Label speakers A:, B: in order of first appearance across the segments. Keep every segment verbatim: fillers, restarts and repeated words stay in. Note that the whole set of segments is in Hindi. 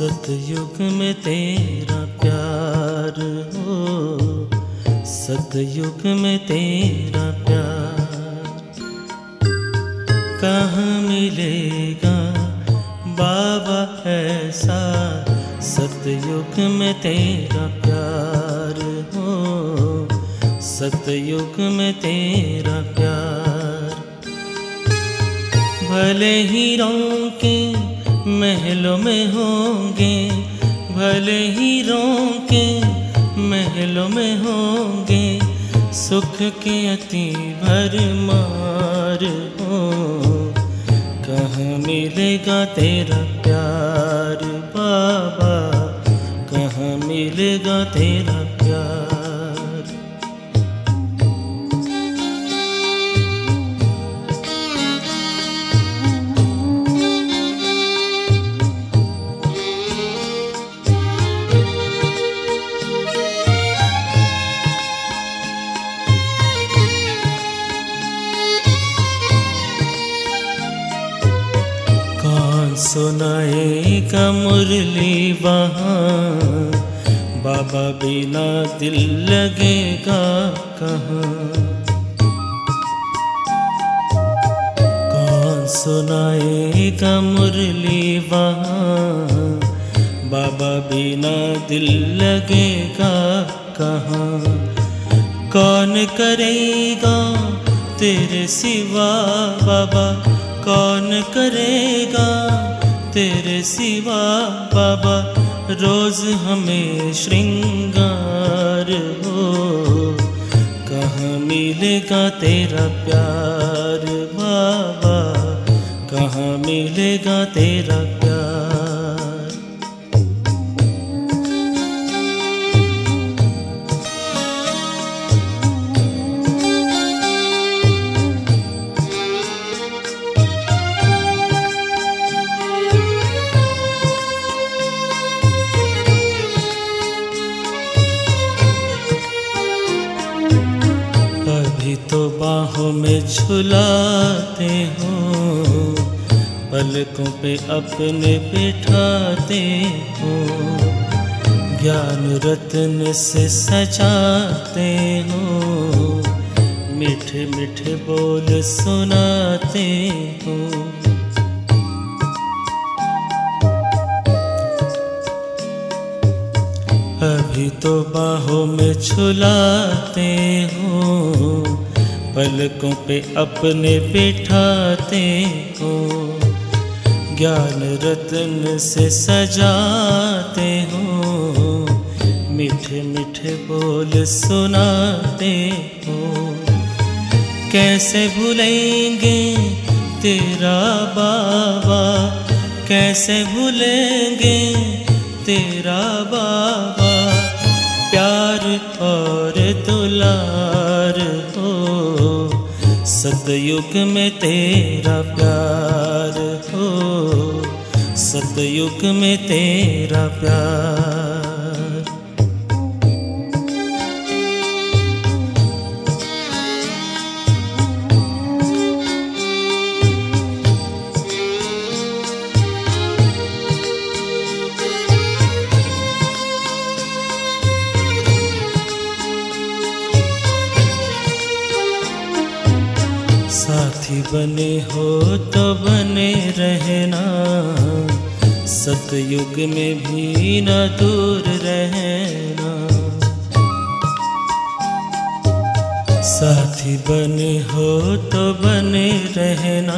A: सतयुग में तेरा प्यार हो, सतयुग में तेरा प्यार कहाँ मिलेगा बाबा ऐसा। सतयुग में तेरा प्यार हो, सतयुग में तेरा प्यार। भले ही रौंके महलों में होंगे, भले ही रौंके महलों में होंगे, सुख के अति भरमार हो। कहाँ मिलेगा तेरा प्यार बाबा, कहाँ मिलेगा तेरा प्यार। सुनाएगा मुरली वहाँ, बाबा बिना दिल लगेगा कहाँ। कौन सुनाएगा मुरली वहाँ, बाबा बिना दिल लगेगा कहाँ। कौन करेगा तेरे सिवा बाबा, कौन करेगा तेरे सिवा बाबा। रोज हमें श्रृंगार हो, कहाँ मिलेगा तेरा प्यार बाबा, कहाँ मिलेगा तेरा प्यार। तो बाहों में झुलाते हो, पलकों पे अपने बिठाते हो, ज्ञान रत्न से सजाते हो, मीठे मीठे बोल सुनाते हो। अभी तो बाहों में झुलाते हो, पलकों पे अपने बिठाते हो, ज्ञान रत्न से सजाते हो, मीठे मीठे बोल सुनाते हो। कैसे भूलेंगे तेरा बाबा, कैसे भूलेंगे तेरा बाबा। प्यार और दुलार हो, सतयुग में तेरा प्यार हो, सतयुग में तेरा प्यार। साथी बने हो तो बने रहना, सतयुग में भी न दूर रहना। साथी बने हो तो बने रहना,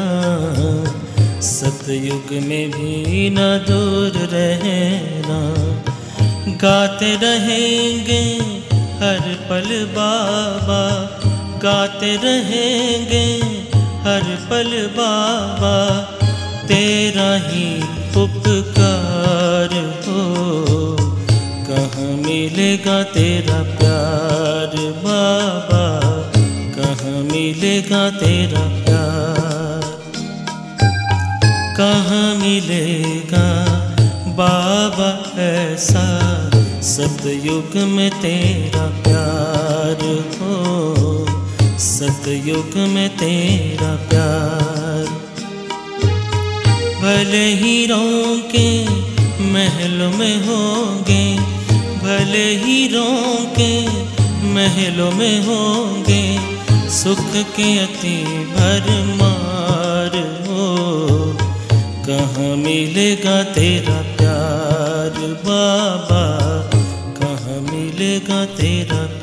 A: सतयुग में भी न दूर रहना। गाते रहेंगे हर पल बाबा, गाते रहेंगे हर पल बाबा। तेरा ही उपकार हो, कहाँ मिलेगा तेरा प्यार बाबा, कहाँ मिलेगा तेरा प्यार। कहाँ मिलेगा बाबा ऐसा, सतयुग में तेरा प्यार हो, सतयुग में तेरा प्यार। भले ही रौंके महलों में होंगे, भले हीरों के महलों में होंगे, सुख के अति भरमार हो। कहाँ मिलेगा तेरा प्यार बाबा, कहाँ मिलेगा तेरा